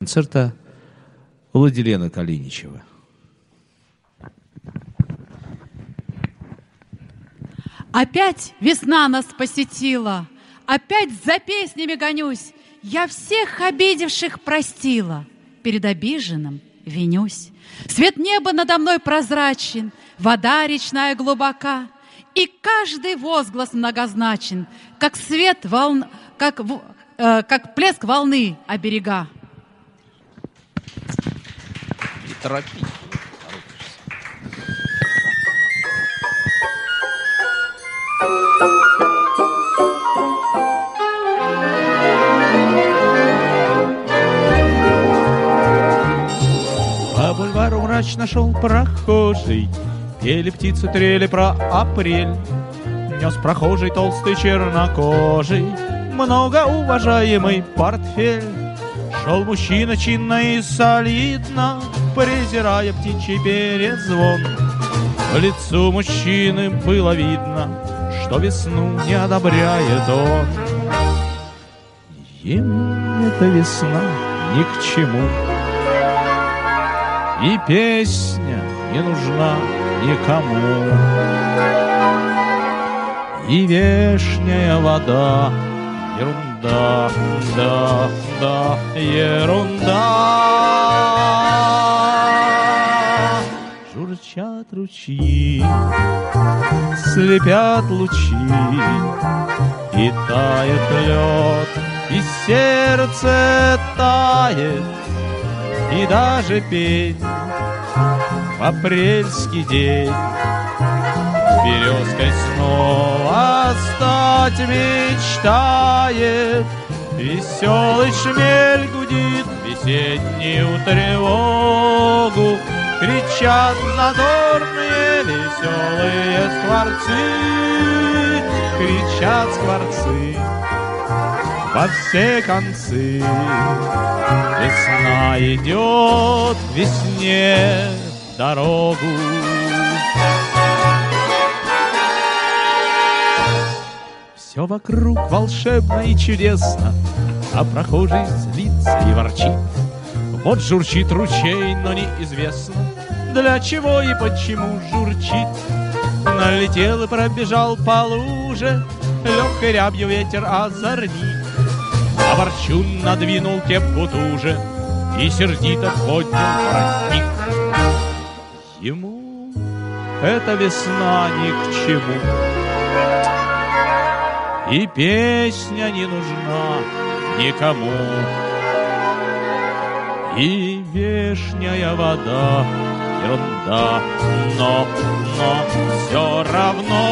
Концерта Владилена Калиничева. Опять весна нас посетила, опять за песнями гонюсь. Я всех обидевших простила, перед обиженным винюсь. Свет неба надо мной прозрачен, вода речная глубока, и каждый возглас многозначен, как свет волн, как плеск волны о берега. Не торопись. По бульвару мрачно шел прохожий, пели птицы, трели про апрель. Нес прохожий толстый чернокожий многоуважаемый портфель. Шел мужчина чинно и солидно, презирая птичий перезвон. По лицу мужчины было видно, что весну не одобряет он. Ему эта весна ни к чему, и песня не нужна никому, и вешняя вода ерунда, да, ерунда. Журчат ручьи, слепят лучи, и тает лед, и сердце тает, и даже пень в апрельский день березкой снова стать мечтает. Веселый шмель гудит весеннюю тревогу, кричат задорные веселые скворцы, кричат скворцы во все концы. Весна идет к весне дорогу. Все вокруг волшебно и чудесно, а прохожий злится и ворчит. Вот журчит ручей, но неизвестно, для чего и почему журчит. Налетел и пробежал по луже, легкой рябью ветер озорнит. А ворчун надвинул кепку туже и сердито поднял воротник. Ему эта весна ни к чему, и песня не нужна никому, и вешняя вода ерунда, но все равно.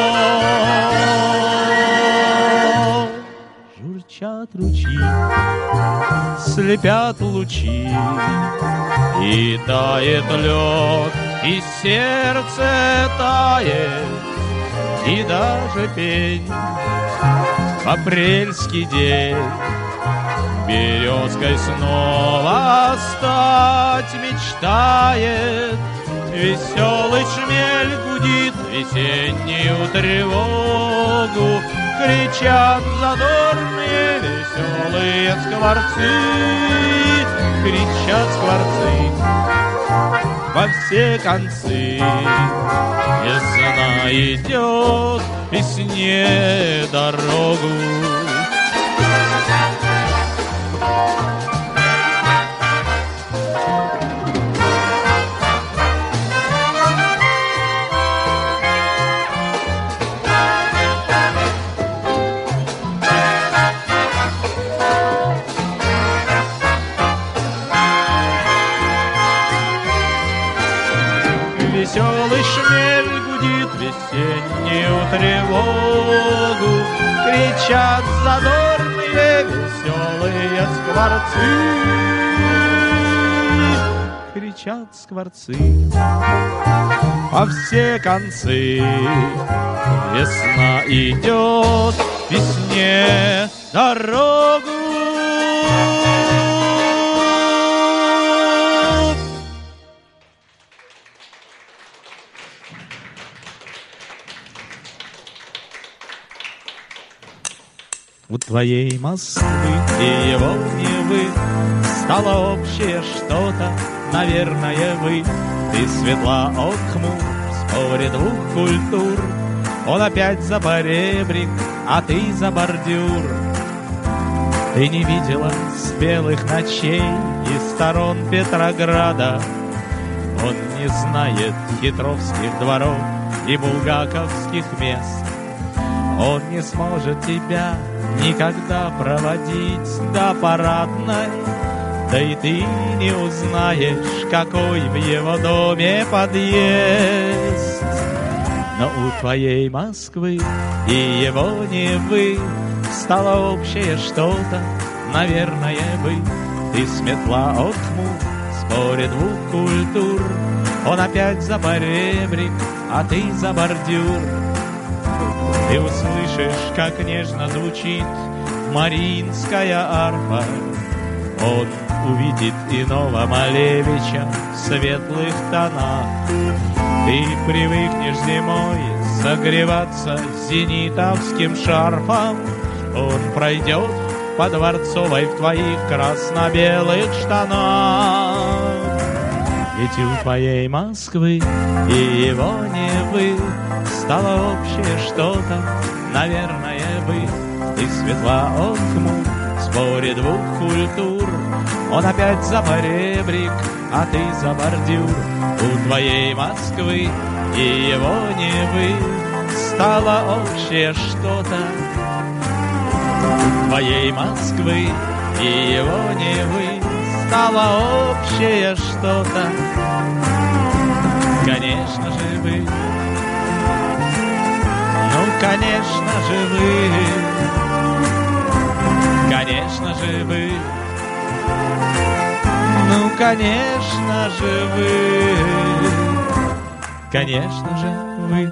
Журчат ручьи, слепят лучи, и тает лед, и сердце тает, и даже пень в апрельский день березкой снова стать мечтает. Веселый шмель гудит весеннюю тревогу, кричат задорные веселые скворцы, кричат скворцы во все концы. Весна идет весне дорогу. Веселый шмель гудит весеннюю тревогу, кричат задорные веселые скворцы, кричат скворцы во все концы. Весна идет весне дорогу. У твоей Москвы и его Невы стало общее что-то, наверное, вы. Ты светла от хмур в споре двух культур. Он опять за поребрик, а ты за бордюр. Ты не видела спелых ночей из сторон Петрограда. Он не знает хитровских дворов и булгаковских мест. Он не сможет тебя никогда проводить до парадной, да и ты не узнаешь, какой в его доме подъезд. Но у твоей Москвы и его Невы стало общее что-то, наверное, вы. Ты светла от хмур в споре двух культур. Он опять за поребрик, а ты за бордюр. Ты услышишь, как нежно звучит мариинская арфа. Он увидит иного Малевича в светлых тонах. Ты привыкнешь зимой согреваться зенитовским шарфом. Он пройдет по Дворцовой в твоих красно-белых штанах. Ведь у твоей Москвы и его Невы стало общее что-то, наверное, вы. Ты светла от хмур в споре двух культур. Он опять за поребрик, а ты за бордюр. У твоей Москвы и его Невы стало общее что-то. У твоей Москвы и его Невы стало общее что-то. Конечно же вы, ну конечно же вы, конечно же вы, ну конечно же вы, конечно же вы.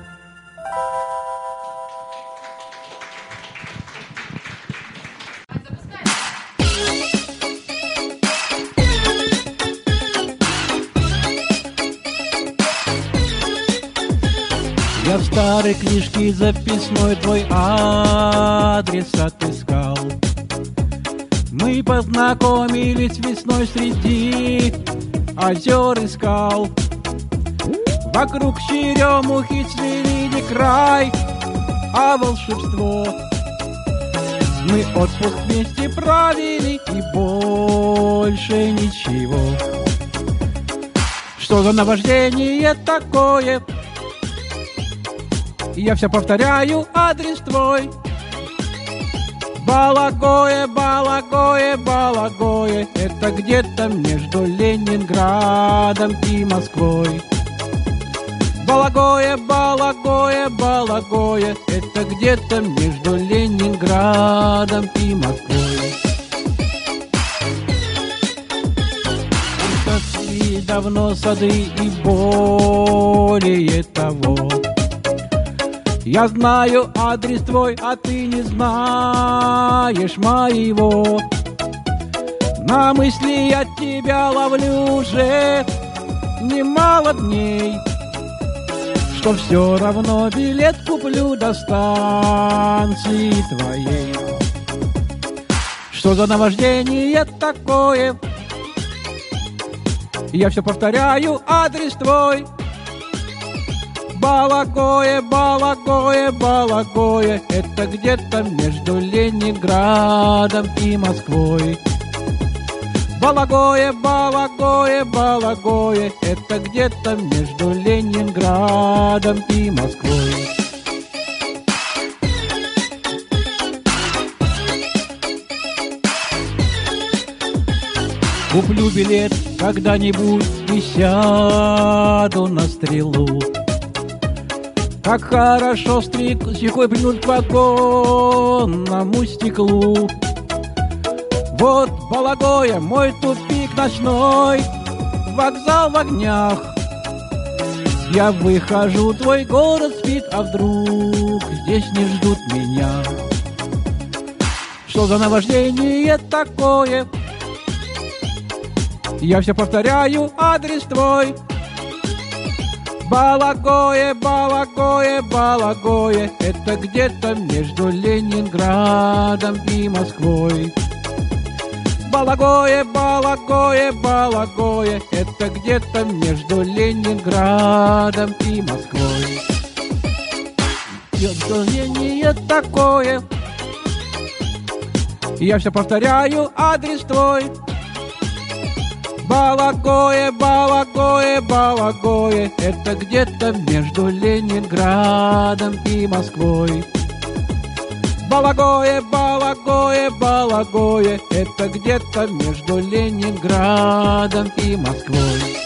Я в старой книжке записной твой адрес отыскал. Мы познакомились весной среди озер и скал. Вокруг черемухи цвели не край, а волшебство. Мы отпуск вместе провели и больше ничего. Что за наваждение такое? Я все повторяю адрес твой. Балагое, Балагое, Балагое. Это где-то между Ленинградом и Москвой. Балагое, Балагое, Балагое. Это где-то между Ленинградом и Москвой. Отцвели давно сады и более того. Я знаю адрес твой, а ты не знаешь моего. На мысли я тебя ловлю уже немало дней, что все равно билет куплю до станции твоей. Что за наваждение такое? Я все повторяю адрес твой. Балагое, Балагое, Балагое. Это где-то между Ленинградом и Москвой. Балагое, Балагое, Балагое. Это где-то между Ленинградом и Москвой. Куплю билет когда-нибудь и сяду на стрелу. Как хорошо щекой прильнуть к вагонному стеклу. Вот Балагое, мой тупик ночной, вокзал в огнях. Я выхожу, твой город спит, а вдруг здесь не ждут меня. Что за наваждение такое? Я все повторяю адрес твой. Балагое, Балагое, Балагое. Это где-то между Ленинградом и Москвой. Балагое, Балагое, Балагое, это где-то между Ленинградом и Москвой. Явление такое, я все повторяю адрес твой. Балагое, Балагое, Балагое, это где-то между Ленинградом и Москвой. Балагое, Балагое, Балагое, это где-то между Ленинградом и Москвой.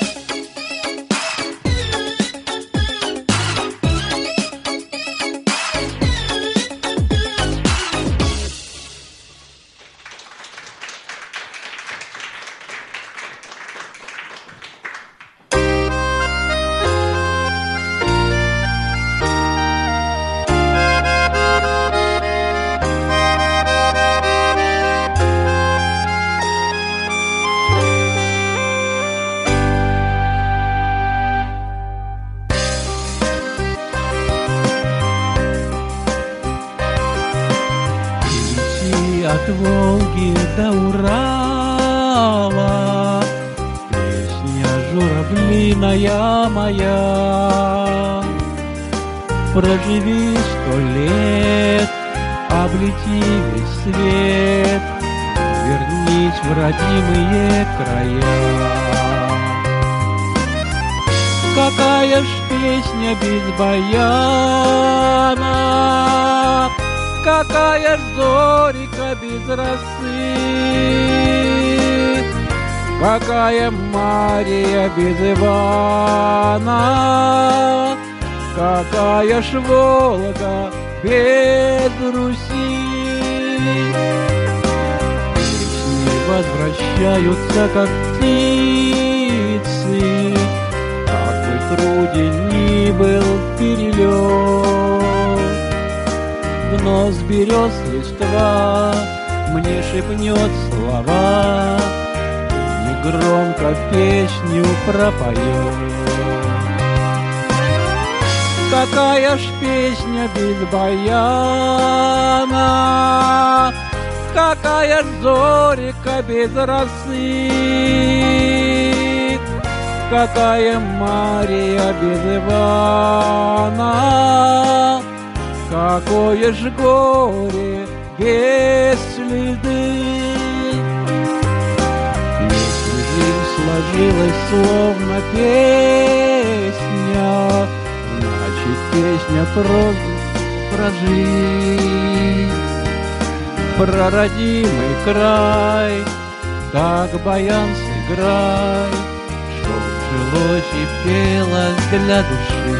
От Волги до Урала, песня журавлиная моя. Проживи 100 лет, облети весь свет, вернись в родимые края. Какая ж песня без баяна, какая ж зорика без росы, какая Мария без Ивана, какая ж Волга без Руси. Песни возвращаются, как птицы, как бы труден ни был перелет. Вновь берез листва мне шепнет слова, негромко песню пропоет. Какая ж песня без баяна, какая ж зорика без росы, какая Мария без Ивана, какое ж горе без слезы. Если жизнь сложилась словно песня, значит песня про жизнь, про родимый край. Так баян сыграй, чтоб жилось и пелось для души.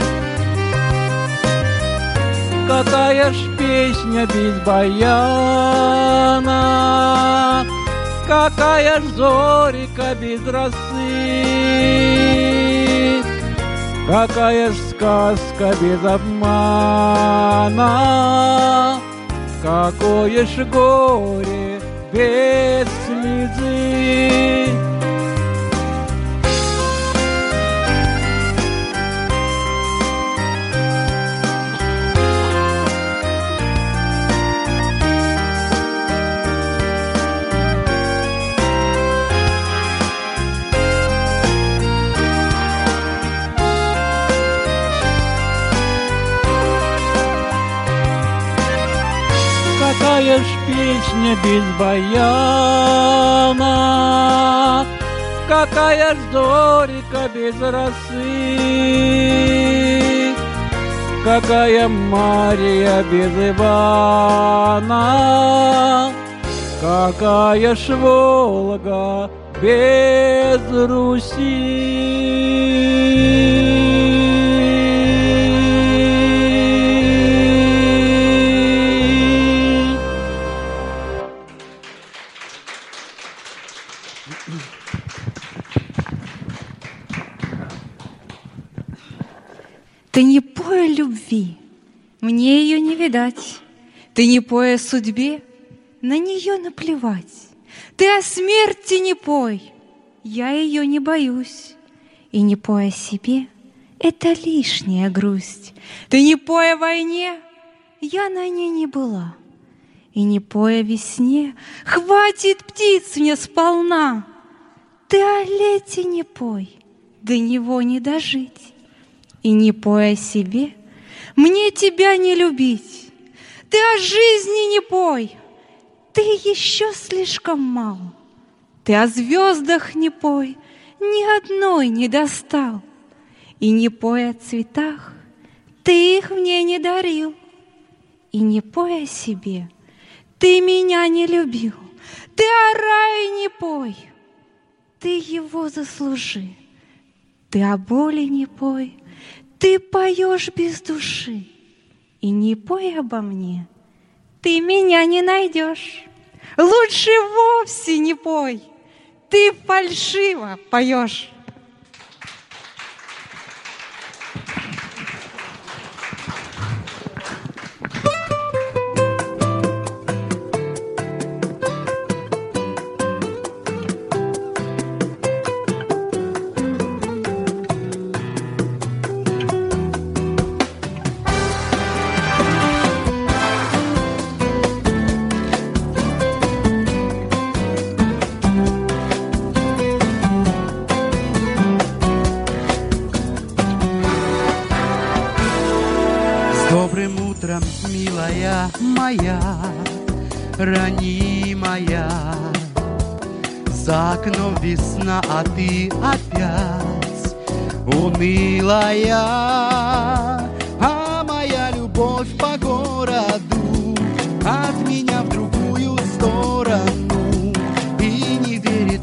Какая ж песня без баяна, какая ж зорика без росы, какая ж сказка без обмана, какое ж горе без слезы. Какая ж песня без баяна, какая ж зорика без росы, какая Мария без Ивана, какая ж Волга без Руси. Ты не пой о любви, мне ее не видать. Ты не пой о судьбе, на нее наплевать. Ты о смерти не пой, я ее не боюсь. И не пой о себе, это лишняя грусть. Ты не пой о войне, я на ней не была. И не пой о весне, хватит птиц мне сполна. Ты о лете не пой, до него не дожить. И не пой о себе, мне тебя не любить. Ты о жизни не пой, ты еще слишком мал. Ты о звездах не пой, ни одной не достал. И не пой о цветах, ты их мне не дарил. И не пой о себе, ты меня не любил. Ты о рае не пой, ты его заслужи. Ты о боли не пой, ты поешь без души. И не пой обо мне, ты меня не найдешь. Лучше вовсе не пой, ты фальшиво поешь. Милая моя, ранимая, за окном весна, а ты опять унылая. А моя любовь по городу от меня в другую сторону. И не верит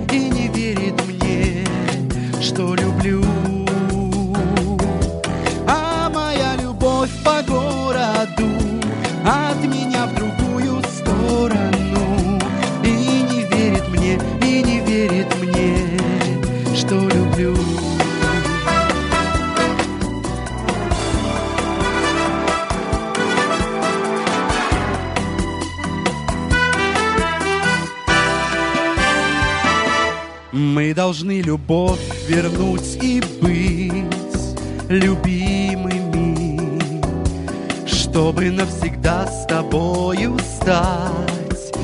мне, что люблю. А моя любовь по городу от меня в другую сторону. И не верит мне, что люблю. Мы должны любовь вернуть и быть любимыми, чтобы навсегда с тобою стать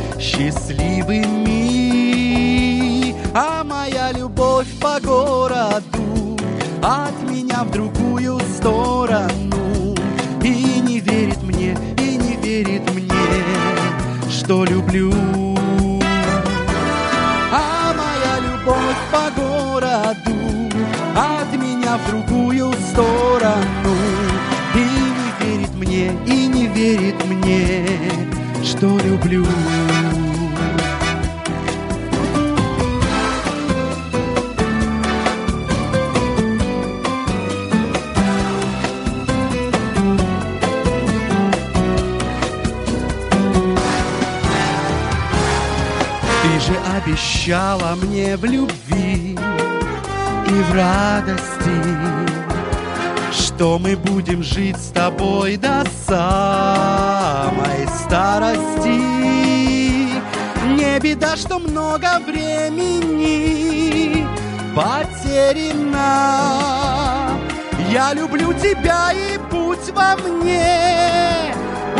счастливыми. А моя любовь по городу от меня в другую сторону. И не верит мне, что люблю. А моя любовь по городу от меня в другую сторону. И не верит мне, что люблю. Ты же обещала мне в любви и в радости, что мы будем жить с тобой до самой старости. Не беда, что много времени потеряно. Я люблю тебя, и путь во мне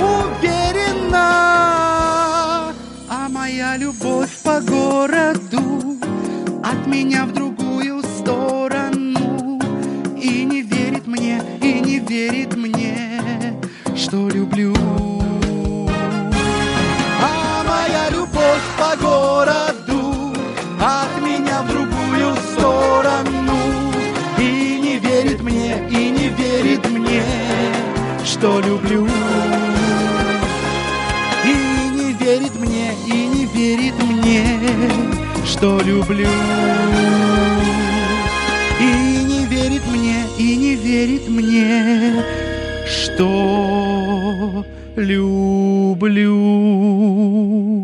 уверена. А моя любовь по городу от меня в другую сторону. И не верит мне, что люблю. А моя любовь по городу от меня в другую сторону. И не верит мне, что люблю. И не верит мне, что люблю. И не верит мне, что люблю.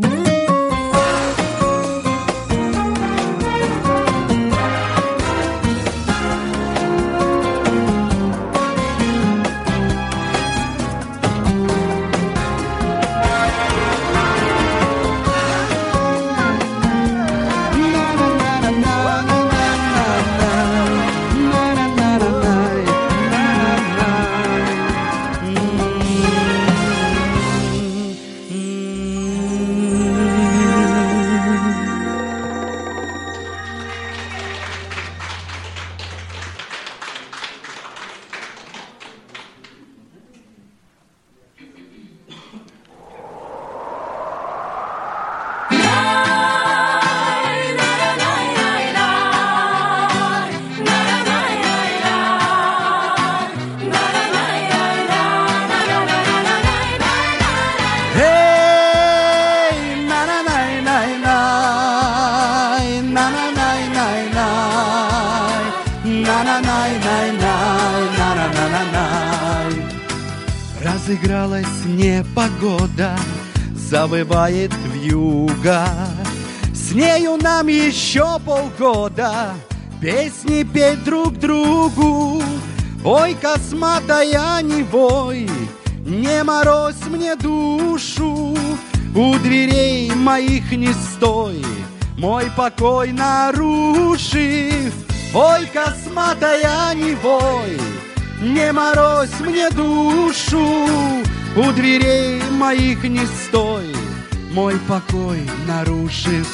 на-на-най-най-най-най. Разыгралась непогода, завывает вьюга. С нею нам еще полгода песни петь друг другу. Ой, косматая, не вой, не морозь мне душу. У дверей моих не стой, мой покой нарушив. Ой, косматая, не вой, не морозь мне душу. У дверей моих не стой, мой покой нарушив.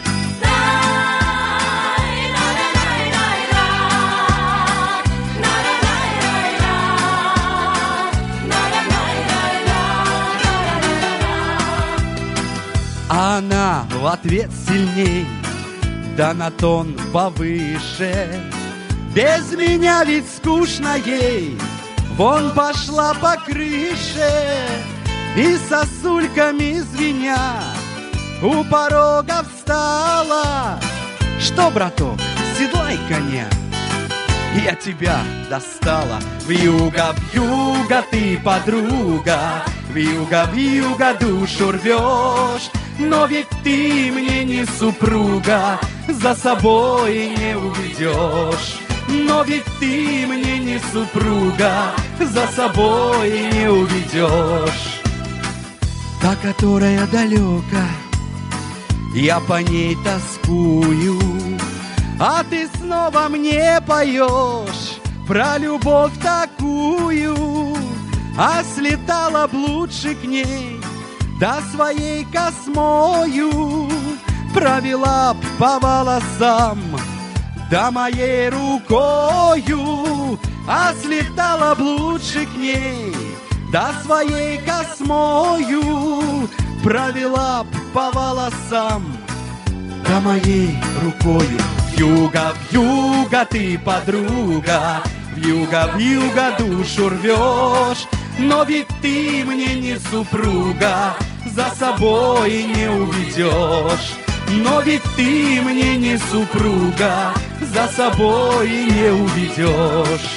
Она в ответ сильней, да на тон повыше. Без меня ведь скучно ей, вон пошла по крыше. И сосульками звеня у порога встала. Что, браток, седлай коня, я тебя достала. Вьюга, вьюга, ты подруга, вьюга, вьюга, душу рвешь. Но ведь ты мне не супруга, за собой не уведешь. Но ведь ты мне не супруга, за собой не уведешь. Та, которая далека, я по ней тоскую, а ты снова мне поешь про любовь такую. А слетала б лучше к ней, да своей космою провела б по волосам, да моей рукою. А слетала б лучше к ней, да своей космою провела б по волосам, да моей рукою. Вьюга, вьюга, ты подруга, вьюга, вьюга, душу рвешь. Но ведь ты мне не супруга, за собой не уведешь. Но ведь ты мне не супруга, за собой не уведешь.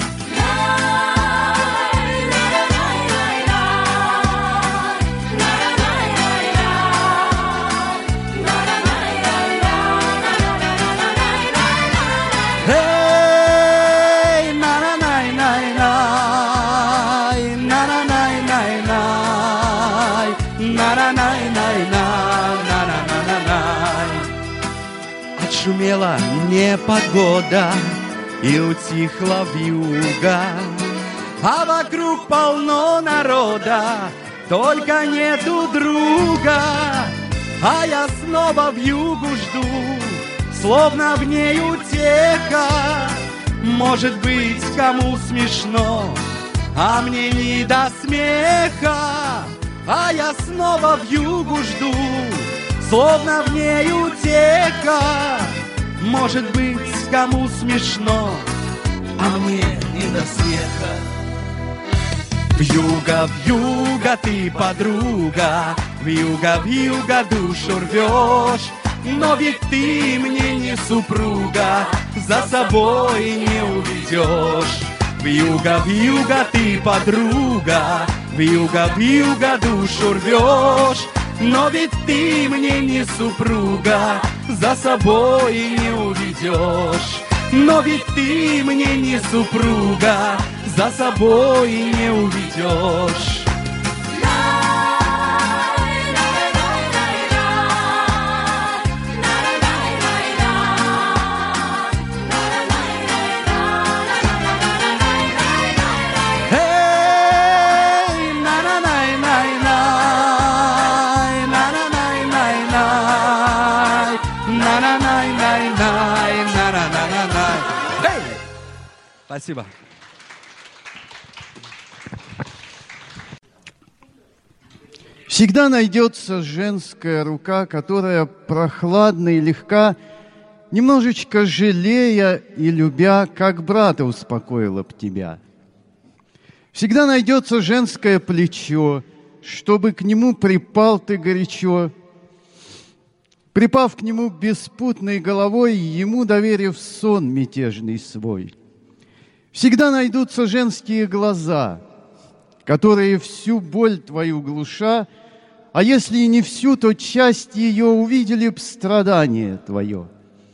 Отшумела непогода и утихла вьюга, а вокруг полно народа, только нету друга. А я снова вьюгу жду, словно в ней утеха. Может быть, кому смешно, а мне не до смеха. А я снова вьюгу жду, словно в ней утеха. Может быть, кому смешно, а мне не до смеха. Вьюга, вьюга, ты подруга, вьюга, вьюга, душу рвешь. Но ведь ты мне не супруга, за собой не уведешь. Вьюга, вьюга, ты подруга, вьюга, вьюга, душу рвешь. Но ведь ты мне не супруга, за собой не уведешь. Но ведь ты мне не супруга, за собой не уведешь. Спасибо. Всегда найдется женская рука, которая прохладна и легка, немножечко жалея и любя, как брата успокоила б тебя. Всегда найдется женское плечо, чтобы к нему припал ты горячо, припав к нему беспутной головой, ему доверив сон мятежный свой. Всегда найдутся женские глаза, которые всю боль твою глуша, а если и не всю, то часть ее увидели б страдание твое.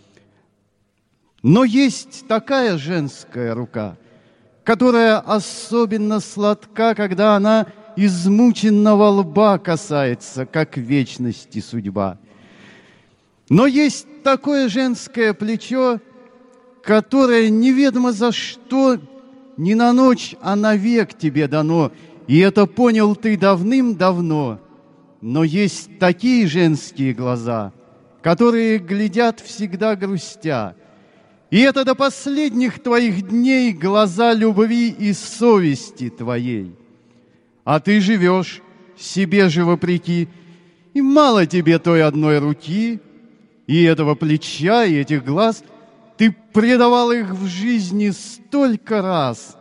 Но есть такая женская рука, которая особенно сладка, когда она измученного лба касается, как вечности судьба. Но есть такое женское плечо, которое неведомо за что не на ночь, а навек тебе дано, и это понял ты давным-давно. Но есть такие женские глаза, которые глядят всегда грустя, и это до последних твоих дней глаза любви и совести твоей. А ты живешь себе же вопреки, и мало тебе той одной руки, и этого плеча, и этих глаз. Ты предавал их в жизни столько раз.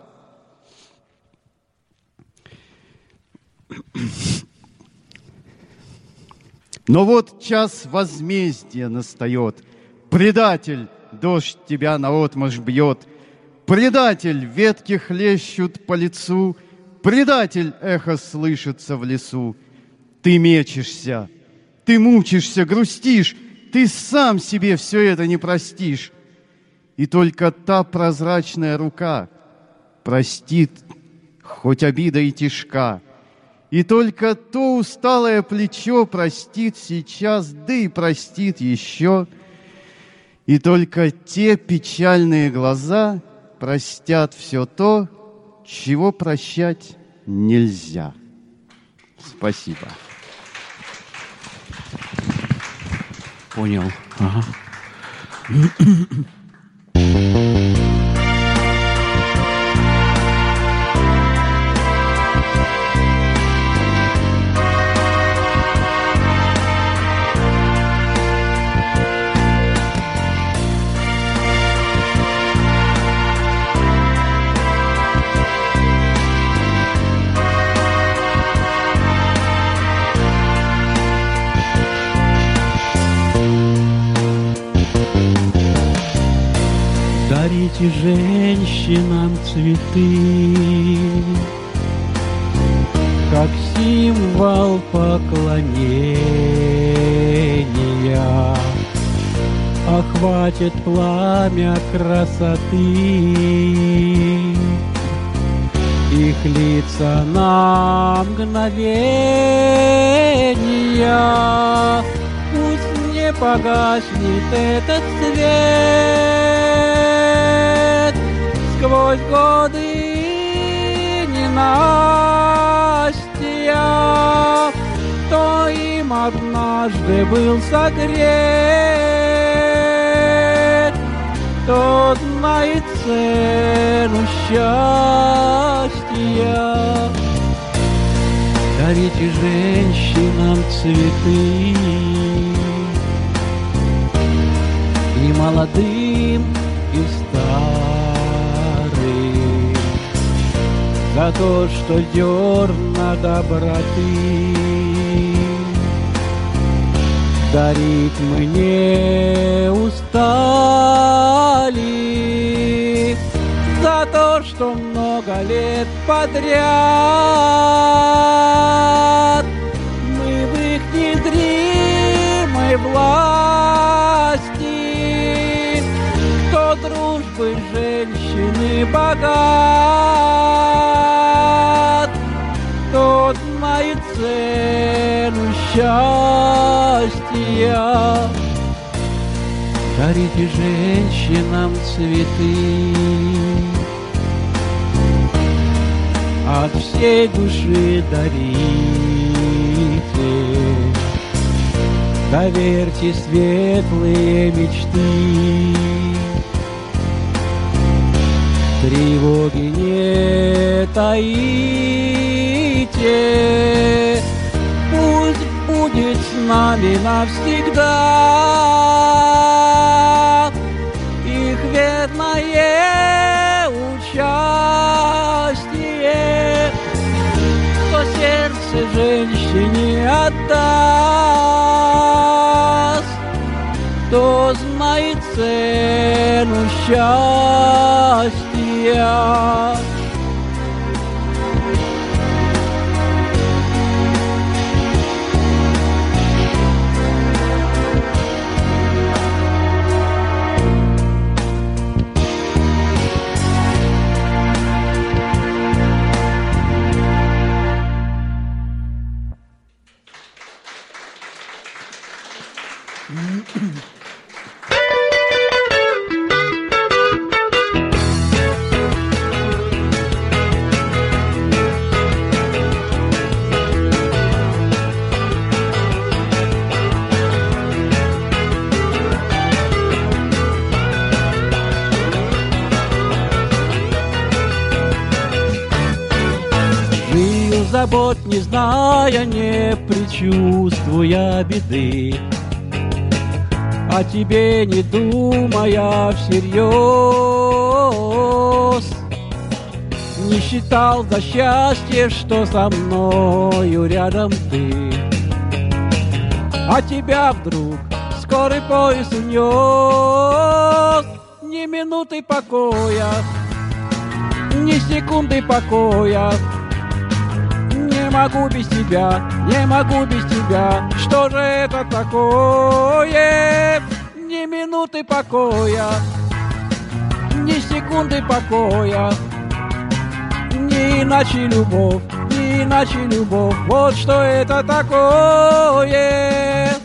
Но вот час возмездия настает. Предатель, дождь тебя наотмашь бьет. Предатель, ветки хлещут по лицу. Предатель, эхо слышится в лесу. Ты мечешься, ты мучишься, грустишь. Ты сам себе все это не простишь. И только та прозрачная рука простит, хоть обида и тишка. И только то усталое плечо простит сейчас, да и простит еще. И только те печальные глаза простят все то, чего прощать нельзя. Спасибо. Понял. Ага. Дарите женщинам цветы, как символ поклонения, охватит пламя красоты их лица на мгновения. Пусть не погаснет этот свет сквозь годы ненастья, кто им однажды был согрет, тот знает цену счастья. Дарите женщинам цветы, и молодым, и старым, за то, что зерна доброты дарить мы не устали, за то, что много лет подряд мы в их незримой власти. Кто дружбы женщины богат, тот знает цену счастья. Дарите женщинам цветы, от всей души дарите, доверьте светлые мечты, тревоги не таите, пусть будет с нами навсегда их верное участие, кто сердце женщине отдаст, кто знает цену счастья. я. Жил забот, не зная, не предчувствуя беды, о тебе не думая всерьез, не считал за счастье, что со мною рядом ты. А тебя вдруг скорый поезд унес, ни минуты покоя, ни секунды покоя. Не могу без тебя, не могу без тебя. Что же это такое? Ни минуты покоя, ни секунды покоя. Не иначе любовь, не иначе любовь. Вот что это такое.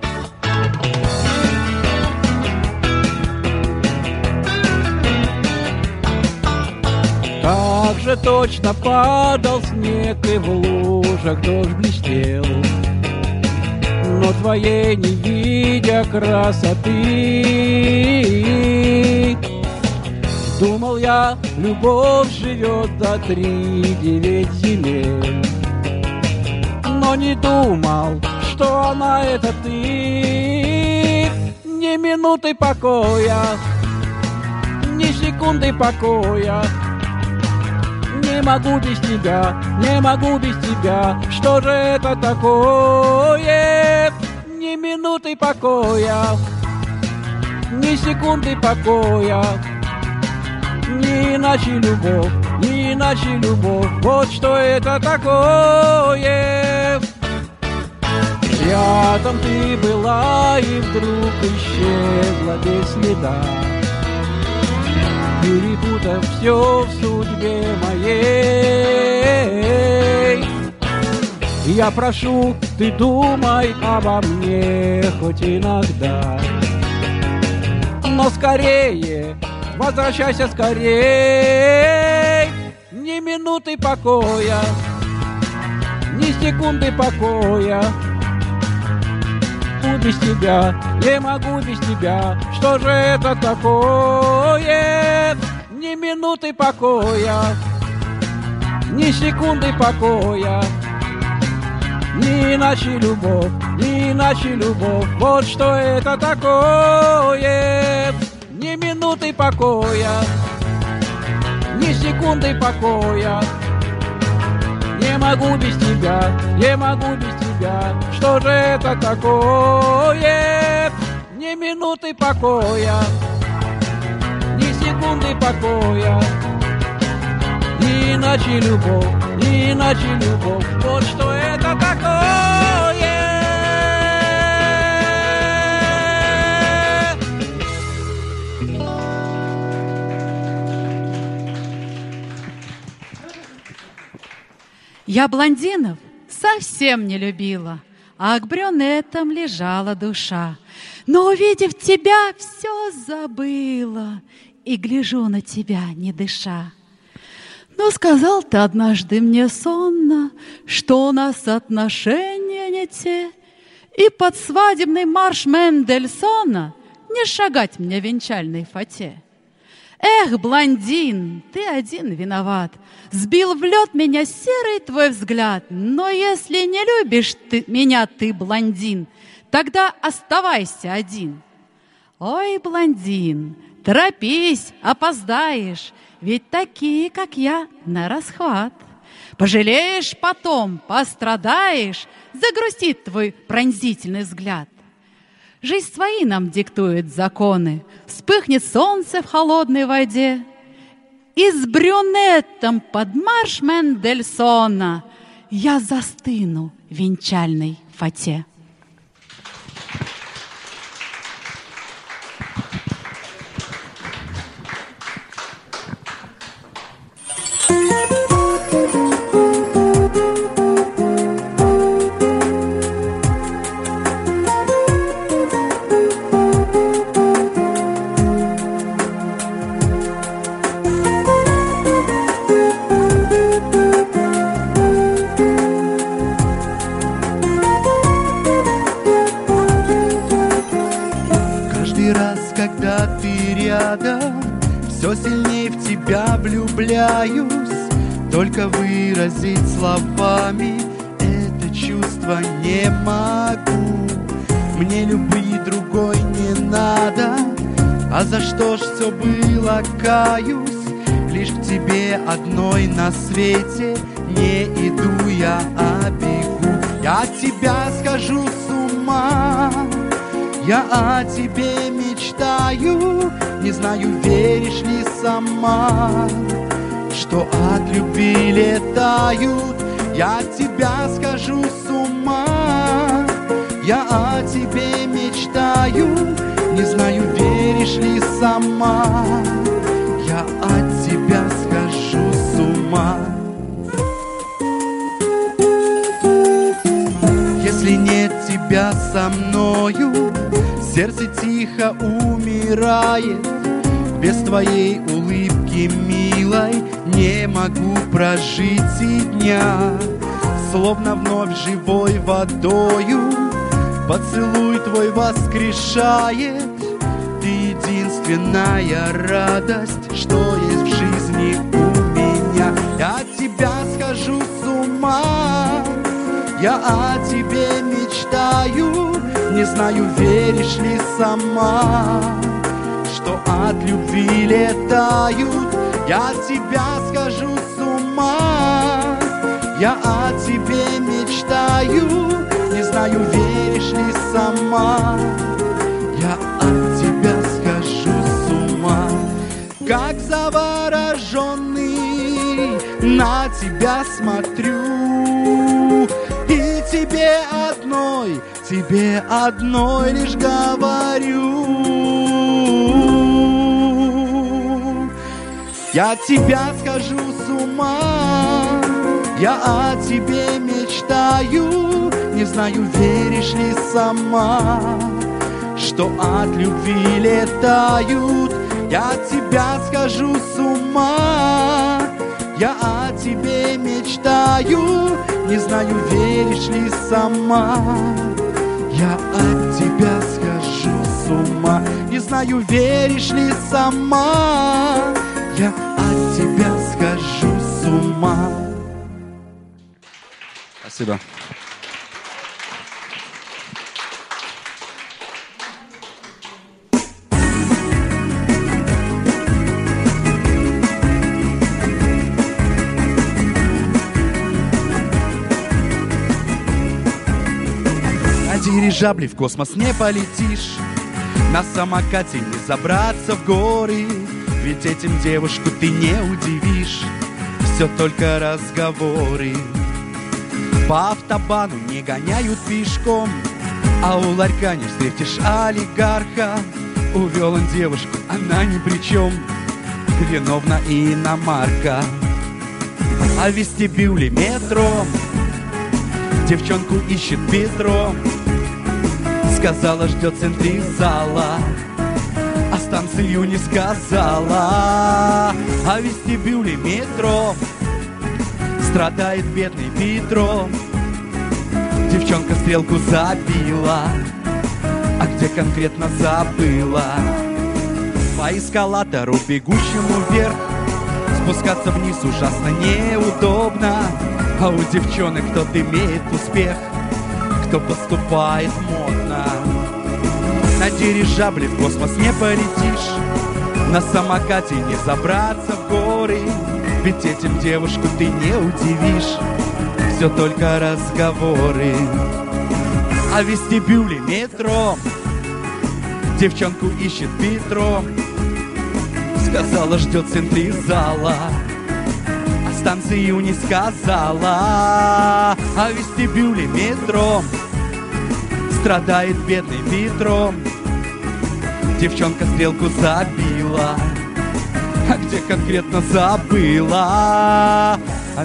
Как же точно падал снег, и в лужах дождь блестел, но твоей не видя красоты. Думал я, любовь живет за 3-9 земель, но не думал, что она это ты. Ни минуты покоя, ни секунды покоя. Не могу без тебя, не могу без тебя. Что же это такое? Ни минуты покоя, ни секунды покоя. Не иначе любовь, не иначе любовь. Вот что это такое. Рядом ты была и вдруг исчезла без следа, перепутав все в судьбе моей. Я прошу, ты думай обо мне хоть иногда, но скорее, возвращайся скорей. Ни минуты покоя, ни секунды покоя. Без тебя, не могу без тебя. Что же это такое? Ни минуты покоя, ни секунды покоя. Не иначе любовь, не иначе любовь. Вот что это такое. Ни минуты покоя, ни секунды покоя. Не могу без тебя, не могу без тебя. Что же это такое? Ни минуты покоя, ни секунды покоя. Не иначе любовь, не иначе любовь. Вот что это такое. Я блондинов совсем не любила, а к брюнетам лежала душа. Но, увидев тебя, все забыла, и гляжу на тебя, не дыша. Но сказал ты однажды мне сонно, что у нас отношения не те, и под свадебный марш Мендельсона не шагать мне в венчальной фате. Эх, блондин, ты один виноват, сбил в лед меня серый твой взгляд. Но если не любишь меня, ты, блондин, тогда оставайся один. Ой, блондин, торопись, опоздаешь, ведь такие, как я, на расхват. Пожалеешь потом, пострадаешь, загрустит твой пронзительный взгляд. Жизнь свои нам диктует законы, вспыхнет солнце в холодной воде, И с брюнетом под марш Мендельсона я застыну в венчальной фате. Все сильнее в тебя влюбляюсь. Только выразить словами это чувство не могу. Мне любви другой не надо. А за что ж все было, каюсь. Лишь к тебе одной на свете не иду я, а бегу. Я от тебя схожу с ума. Я о тебе мечтаю, не знаю, веришь ли сама, что от любви летают. Я от тебя схожу с ума. Я о тебе мечтаю, не знаю, веришь ли сама, я от тебя схожу с ума. Если нет тебя со мною, сердце тихо умирает. Без твоей улыбки, милой, не могу прожить и дня. Словно вновь живой водою поцелуй твой воскрешает. Ты единственная радость, что есть в жизни у меня. Я от тебя схожу с ума. Я о тебе мечтаю, не знаю, веришь ли сама, что от любви летают. Я от тебя схожу с ума. Я о тебе мечтаю, не знаю, веришь ли сама, я от тебя схожу с ума. Как завороженный на тебя смотрю, и тебе одной лишь говорю. Я от тебя схожу с ума. Я о тебе мечтаю, не знаю, веришь ли сама, что от любви летают. Я от тебя схожу с ума. Я о тебе мечтаю, не знаю, веришь ли сама, я от тебя схожу с ума. Не знаю, веришь ли сама, я от тебя схожу с ума. Спасибо. На дирижабле в космос не полетишь, на самокате не забраться в горы, ведь этим девушку ты не удивишь, все только разговоры. По автобану не гоняют пешком, а у ларька не встретишь олигарха. Увел он девушку, она ни при чем, виновна иномарка. А в вестибюле метро девчонку ищет Петро. Сказала, ждет в центре зала, а станцию не сказала. А в вестибюле метро страдает бедный Петро. Девчонка стрелку забила, а где конкретно забыла. По эскалатору, бегущему вверх, спускаться вниз ужасно неудобно. А у девчонок тот имеет успех, кто поступает модно. На дирижабле в космос не полетишь, на самокате не забраться в горы, ведь этим девушку ты не удивишь, все только разговоры. А в вестибюле метро девчонку ищет Петро. Сказала, ждет в центре зала, а станцию не сказала. А в вестибюле метро страдает бедный ветром. Девчонка стрелку забила, а где конкретно забыла.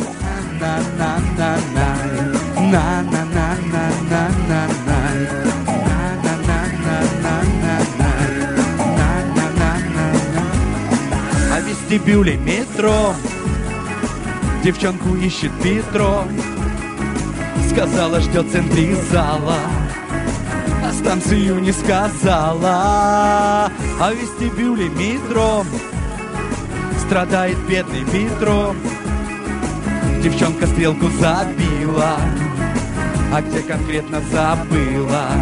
А в вестибюле метро девчонку ищет Петро. Сказала, ждет в центре зала, а станцию не сказала. А в вестибюле метро страдает бедный Петро. Девчонка стрелку забила, а где конкретно забыла.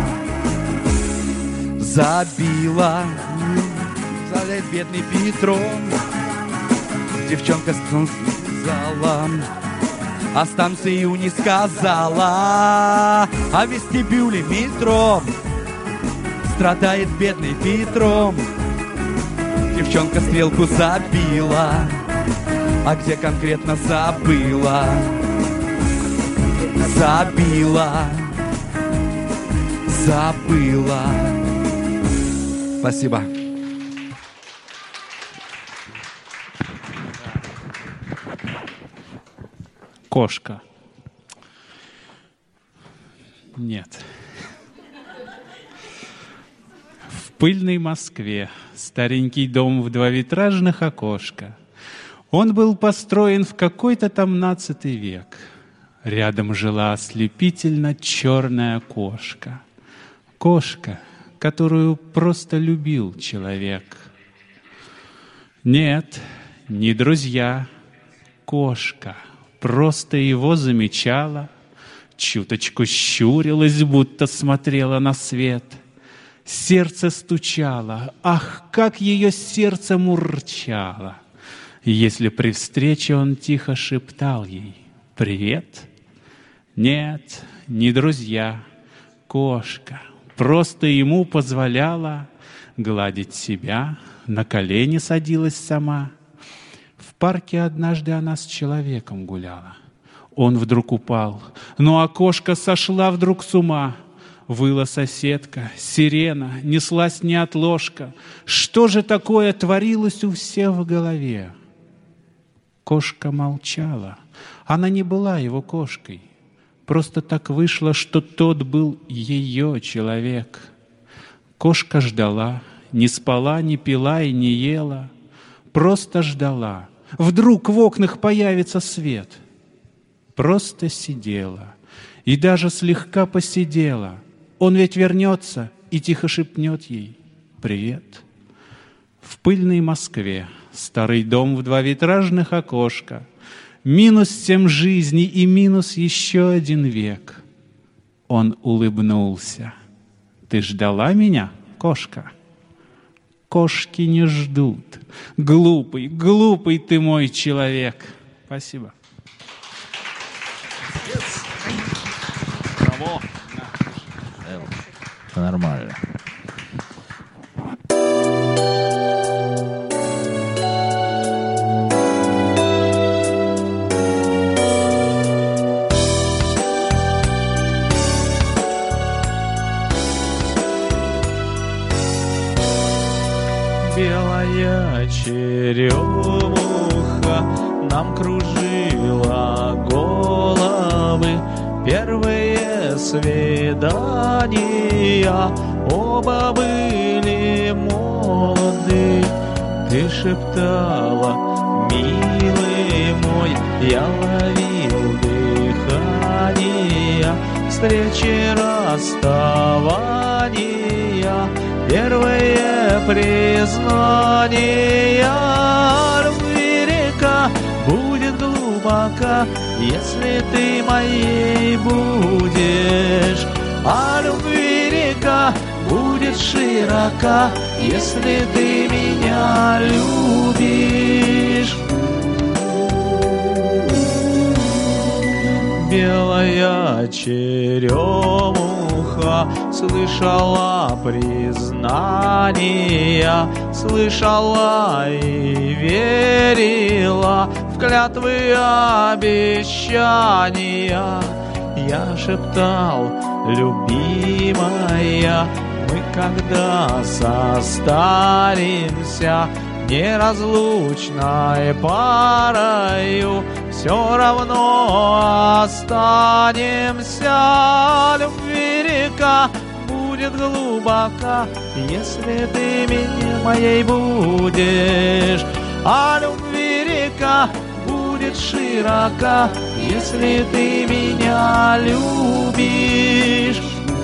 Забила, страдает бедный Петро. Девчонка сказала, а станцию не сказала. А в вестибюле метро страдает бедный Петро. Девчонка стрелку забила, а где конкретно забыла. Забила, забыла. Спасибо. Кошка. Нет. В пыльной Москве старенький дом в 2 витражных окошка. Он был построен в какой-то там 17 век. Рядом жила ослепительно черная кошка. Кошка, которую просто любил человек. Нет, не друзья, кошка просто его замечала, чуточку щурилась, будто смотрела на свет. Сердце стучало, ах, как ее сердце мурчало, если при встрече он тихо шептал ей «Привет». Нет, не друзья, кошка просто ему позволяла гладить себя, на колени садилась сама. В парке однажды она с человеком гуляла. Он вдруг упал, ну а кошка сошла вдруг с ума. Выла соседка, сирена, неслась неотложка. Что же такое творилось у всех в голове? Кошка молчала. Она не была его кошкой. Просто так вышло, что тот был ее человек. Кошка ждала, не спала, не пила и не ела. Просто ждала. Вдруг в окнах появится свет. Просто сидела и даже слегка посидела. Он ведь вернется и тихо шепнет ей «Привет». В пыльной Москве старый дом в 2 витражных окошка. Минус 7 жизней и минус еще 1 век. Он улыбнулся. Ты ждала меня, кошка? Кошки не ждут. Глупый, глупый ты мой человек. Спасибо. Браво. Это нормально. Белая черемуха нам кружила головы. Первые свидания, оба были молоды. Ты шептала, милый мой, я ловил дыхание. Встречи, расставания, первые признания. Любви река будет глубока, если ты моей будешь. А любви река будет широка, если ты меня любишь. Белая черемуха слышала признания, слышала и верила в клятвы обещания. Я шептал, любимая, мы когда состаримся неразлучной парою, все равно останемся. Любви река будет глубока, если ты меня моей будешь. А любви река будет широка, если ты меня любишь.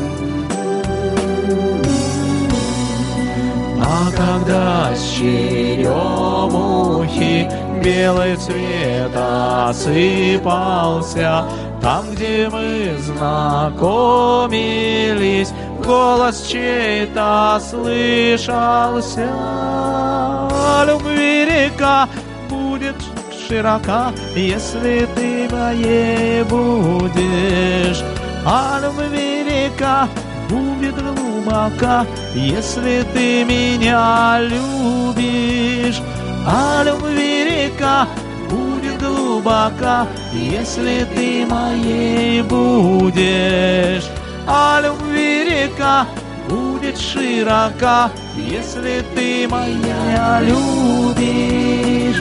А когда с черемухи белый цвет осыпался, там, где мы знакомились, голос чей-то слышался. Любви река будет широка, если ты моей будешь. А любви река будет глубока, если ты меня любишь. А любви река будет глубока, если ты моей будешь. А любви река будет широка, если ты меня любишь.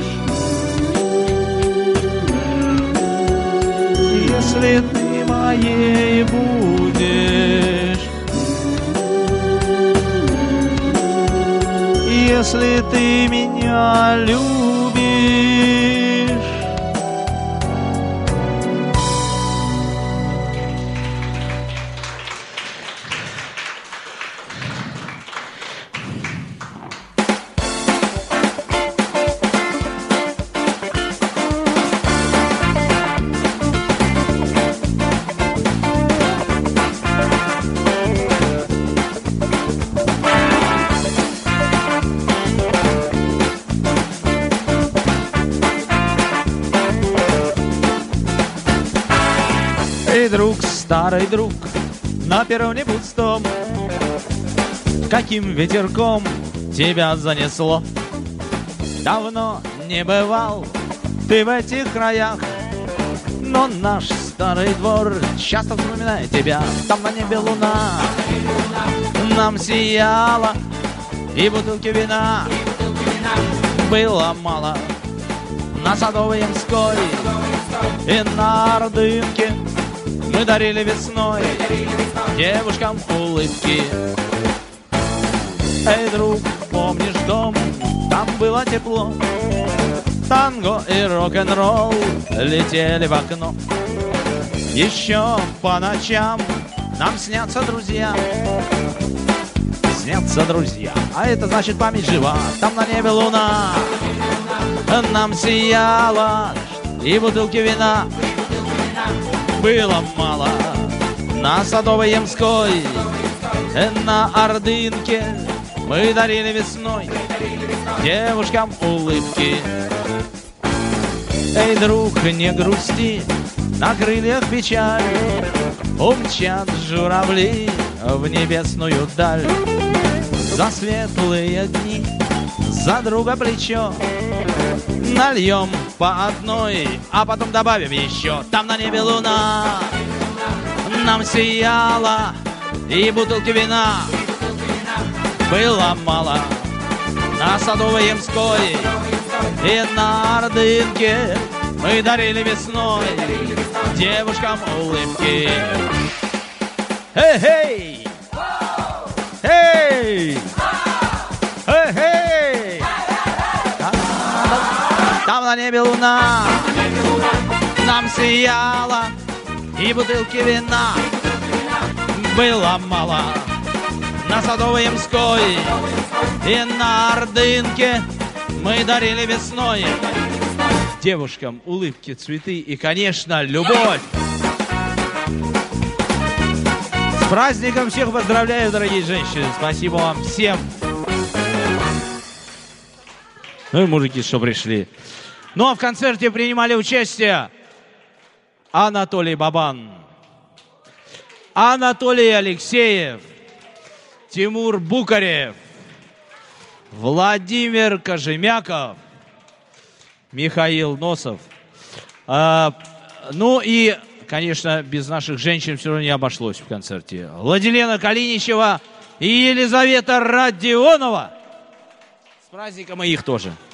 Если ты моей будешь. Если ты меня любишь. Друг, старый друг, на перроне пустом, каким ветерком тебя занесло? Давно не бывал ты в этих краях, но наш старый двор часто вспоминает тебя. Там на небе луна нам сияла, и бутылки вина было мало. На Садовой Ямской и на Ордынке мы дарили весной девушкам улыбки. Эй, друг, помнишь дом? Там было тепло. Танго и рок-н-ролл летели в окно. Еще по ночам нам снятся друзья. Снятся друзья, а это значит память жива. Там на небе луна нам сияла, и бутылки вина было мало. На Садовой Ямской, на Ордынке мы дарили весной девушкам улыбки. Эй, друг, не грусти, на крыльях печаль умчат журавли в небесную даль. За светлые дни, за друга плечо нальем по одной, а потом добавим еще. Там на небе луна нам сияла, и бутылки вина было мало. На Садовой Ямской и на Ордынке мы дарили весной девушкам улыбки. Эй-эй! Эй! Эй-эй! Там на небе луна нам сияла, и бутылки вина было мало. На Садовой Ямской и на Ордынке мы дарили весной девушкам улыбки, цветы и, конечно, любовь. С праздником всех поздравляю, дорогие женщины. Спасибо вам всем. Ну и мужики, что пришли. Ну а в концерте принимали участие Анатолий Бабан, Анатолий Алексеев, Тимур Букарев, Владимир Кожемяков, Михаил Носов. Ну и, конечно, без наших женщин все равно не обошлось в концерте. Владилена Калиничева и Елизавета Родионова. С праздником и их тоже.